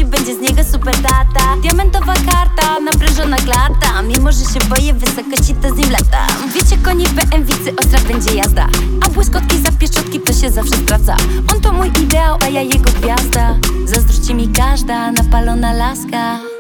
będzie z niego super tata. Diamentowa karta, naprężona klata. Mimo, że się boję wysokości, to z nim latam. Wiecie, konie BMW-cy, ostra będzie jazda. A błyskotki za pieszczotki to się zawsze sprawdza. On to mój ideał, a ja jego gwiazda. Zazdrości mi każda napalona laska.